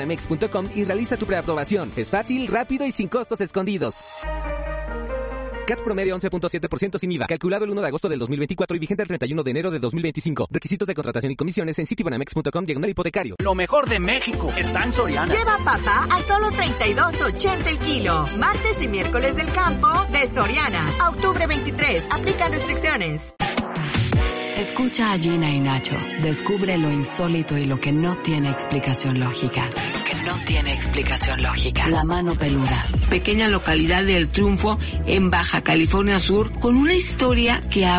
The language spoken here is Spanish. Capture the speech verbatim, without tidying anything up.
Banamex punto com y realiza tu preaprobación. Es fácil, rápido y sin costos escondidos. C A T promedio once punto siete por ciento sin I V A. Calculado el uno de agosto del dos mil veinticuatro y vigente el treinta y uno de enero de dos mil veinticinco. Requisitos de contratación y comisiones en citibanamex punto com diagonal hipotecario. Lo mejor de México está en Soriana. Lleva papa a solo treinta y dos ochenta el kilo. Martes y miércoles del campo de Soriana. A octubre veintitrés. Aplican restricciones. Escucha a Gina y Nacho. Descubre lo insólito y lo que no tiene explicación lógica. Lo que no tiene explicación lógica. La mano peluda. Pequeña localidad del Triunfo en Baja California Sur, con una historia que